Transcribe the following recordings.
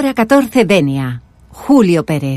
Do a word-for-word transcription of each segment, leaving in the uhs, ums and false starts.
Hora catorce, Denia. Julio Pérez.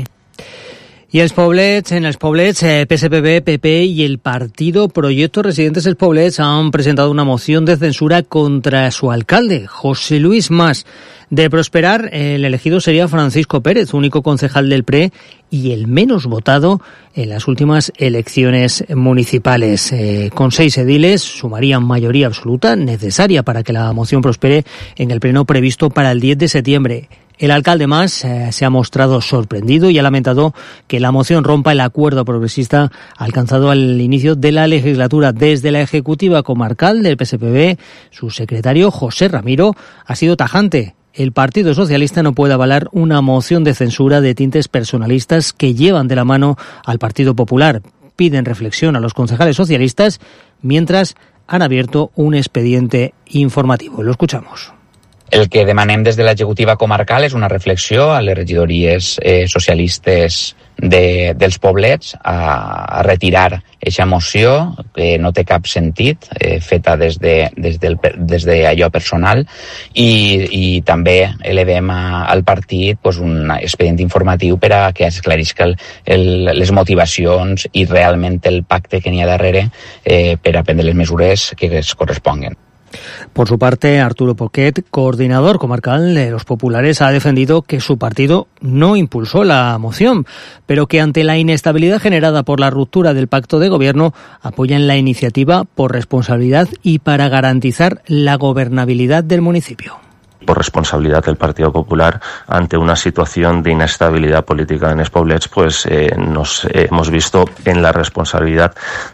Y els Poblets, en els Poblets, eh, P S P B, P P y el partido Proyecto Residentes Els Poblets han presentado una moción de censura contra su alcalde, José Luis Mas. De prosperar, el elegido sería Francisco Pérez, único concejal del P R E y el menos votado en las últimas elecciones municipales. Eh, con seis ediles sumarían mayoría absoluta necesaria para que la moción prospere en el pleno previsto para el diez de septiembre. El alcalde Mas eh, se ha mostrado sorprendido y ha lamentado que la moción rompa el acuerdo progresista alcanzado al inicio de la legislatura. Desde la ejecutiva comarcal del P S P B, su secretario José Ramiro ha sido tajante. El Partido Socialista no puede avalar una moción de censura de tintes personalistas que llevan de la mano al Partido Popular. Piden reflexión a los concejales socialistas mientras han abierto un expediente informativo. Lo escuchamos. El que demanem des de l'executiva comarcal és una reflexió a les regidories eh, socialistes de, dels poblets a, a retirar eixa moció que no té cap sentit, eh, feta des de, des del, des de allò personal i, i també elevem a, al partit pues, un expedient informatiu per a que esclarisca el, el, les motivacions i realment el pacte que n'hi ha darrere eh, per a prendre les mesures que es corresponguen. Por su parte, Arturo Poquet, coordinador comarcal de los populares, ha defendido que su partido no impulsó la moción, pero que ante la inestabilidad generada por la ruptura del pacto de gobierno apoyan la iniciativa por responsabilidad y para garantizar la gobernabilidad del municipio. Por responsabilidad del Partido Popular ante una situación de inestabilidad política en Els Poblets, pues eh, nos eh, hemos visto en la responsabilidad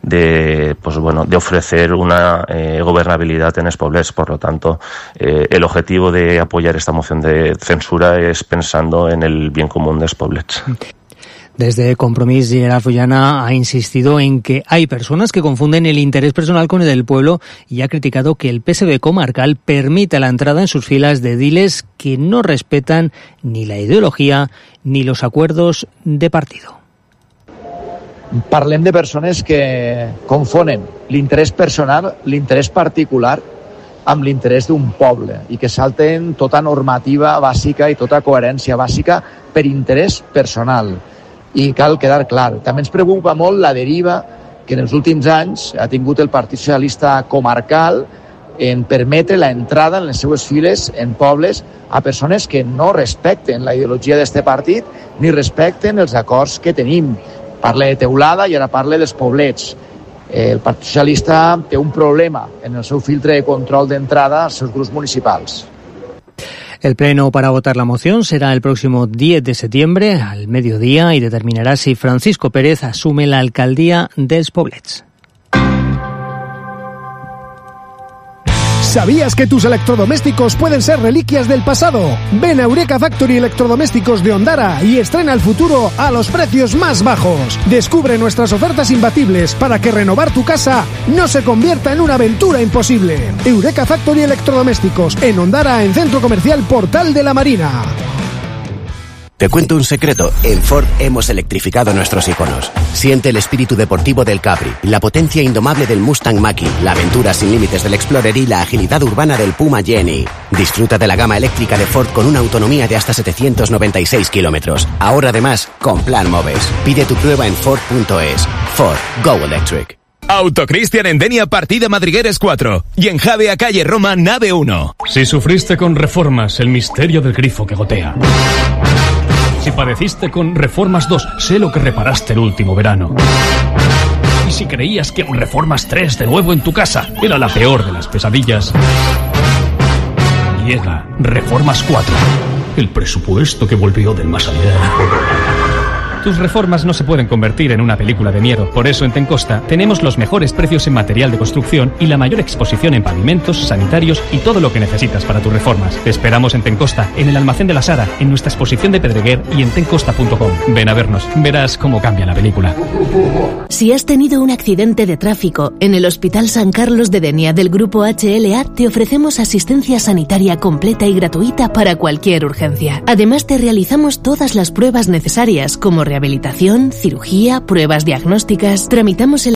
de, pues bueno, de ofrecer una eh, gobernabilidad en Els Poblets. Por lo tanto, eh, el objetivo de apoyar esta moción de censura es pensando en el bien común de Els Poblets. Desde Compromís, Gerard Fullana ha insistido en que hay personas que confunden el interés personal con el del pueblo y ha criticado que el P S B comarcal permita la entrada en sus filas de ediles que no respetan ni la ideología ni los acuerdos de partido. Parlem de persones que confonen l'interès personal, l'interès particular, amb l'interès d'un poble i que salten tota normativa bàsica i tota coherència bàsica per interès personal. I cal quedar clar. També ens preocupa molt la deriva que en els últims anys ha tingut el Partit Socialista comarcal en permetre la entrada en les seues files en pobles a persones que no respecten la ideologia d'este partit ni respecten els acords que tenim. Parle de Teulada i ara parle dels poblets. El Partit Socialista té un problema en el seu filtre de control d'entrada als seus grups municipals. El pleno para votar la moción será el próximo diez de septiembre al mediodía y determinará si Francisco Pérez asume la alcaldía dels Poblets. ¿Sabías que tus electrodomésticos pueden ser reliquias del pasado? Ven a Eureka Factory Electrodomésticos de Ondara y estrena el futuro a los precios más bajos. Descubre nuestras ofertas imbatibles para que renovar tu casa no se convierta en una aventura imposible. Eureka Factory Electrodomésticos en Ondara, en Centro Comercial Portal de la Marina. Te cuento un secreto, en Ford hemos electrificado nuestros iconos. Siente el espíritu deportivo del Capri, la potencia indomable del Mustang Mach-E, la aventura sin límites del Explorer y la agilidad urbana del Puma Jenny. Disfruta de la gama eléctrica de Ford con una autonomía de hasta setecientos noventa y seis kilómetros. Ahora además, con Plan Moves. Pide tu prueba en Ford punto es. Ford, Go Electric. Autocristian en Denia, partida Madrigueres cuatro. Y en Javea, calle Roma, nave uno. Si sufriste con Reformas, el misterio del grifo que gotea. Si padeciste con Reformas dos, sé lo que reparaste el último verano. Y si creías que un Reformas tres de nuevo en tu casa era la peor de las pesadillas, llega Reformas cuatro, el presupuesto que volvió del más allá. Tus reformas no se pueden convertir en una película de miedo. Por eso en Tencosta tenemos los mejores precios en material de construcción y la mayor exposición en pavimentos, sanitarios y todo lo que necesitas para tus reformas. Te esperamos en Tencosta, en el almacén de la Sara, en nuestra exposición de Pedreguer y en tencosta punto com. Ven a vernos, verás cómo cambia la película. Si has tenido un accidente de tráfico, en el Hospital San Carlos de Denia del Grupo H L A te ofrecemos asistencia sanitaria completa y gratuita para cualquier urgencia. Además te realizamos todas las pruebas necesarias como rehabilitación, cirugía, pruebas diagnósticas, tramitamos el